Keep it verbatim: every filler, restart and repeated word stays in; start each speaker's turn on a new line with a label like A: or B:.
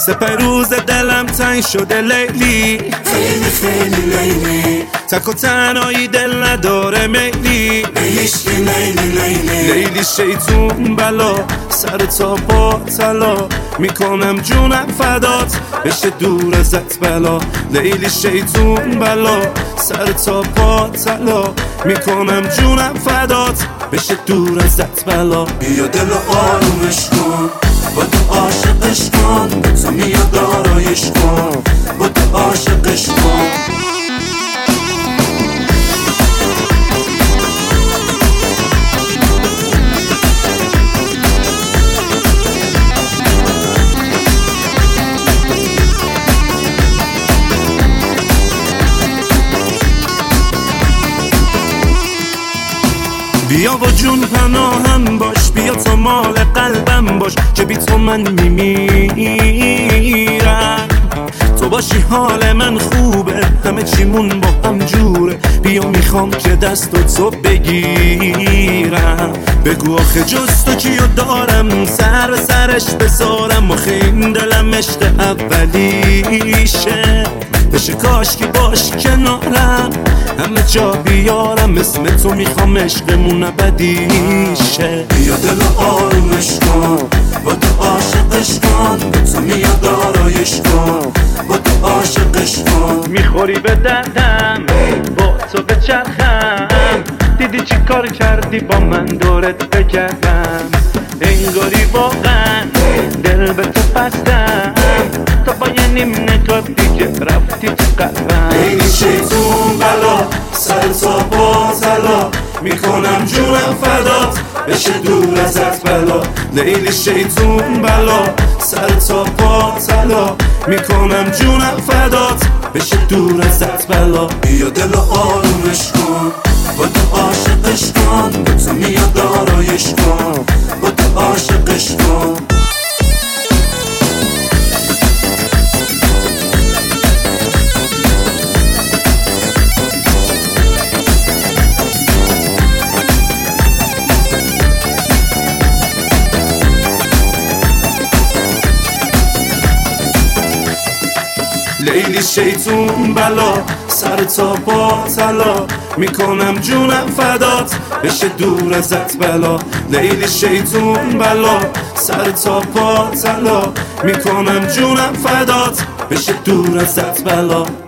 A: سپه روز دلم تنگ شده لیلی،
B: خیلی خیلی لیلی،
A: تک و تنهایی دل نداره میلی،
B: عشق لیلی لیلی،
A: لیلی شیطون بلا سر تا پا طلا، میکنم جونم فدات بشه دور ازت بلا، لیلی شیطون بلا سر تا پا طلا، میکنم جونم فدات بشه دور ازت بلا.
B: بیا دل آرومش کن، با تو عاشقش کن، تو میاد آرایش کن، با تو عاشقش کن.
A: بیا و جون پناهم باش، بیا تو مال قلبم باش که بی تو من میمیرم، تو باشی حال من خوبه همه چیمون با هم جوره، بیا میخوام که دست تو بگیرم، بگو آخه جز تو کیو دارم سر به سرش بذارم، آخه این دلم عشق اولیشه، بشه کاش که باش کنارم همه جا بیارم، اسم تو میخوام عشقمون ابدیشه.
B: بیا دل آرومش کن، با تو عاشقش کن، تو میاد آرایش کن، با تو عاشقش کن.
A: میخوری به دردم با تو به چرخم، دیدی چی کار کردی با من دورت بگردم، انگاری واقعا دل به تو بستم، تو با یه نیم نگاه دیگه رفتی تو قلبم.
B: لیلی شیطون بلا سر تا با طلا، میکنم جونم فدات بشه دور ازت بلا،
A: لیلی شیطون بلا سر تا پا طلا، میکنم جونم فدات بشه دور ازت بلا.
B: بیا دل آرومش کن، با تو عاشقش کن، تو میاد آرایش کن، با تو عاشقش کن.
A: لیلی شیطون بلا سر تا پا طلا، میکنم جونم فدات بشه دور ازت بلا، لیلی شیطون بلا سر تا پا طلا، میکنم جونم فدات بشه دور ازت بلا.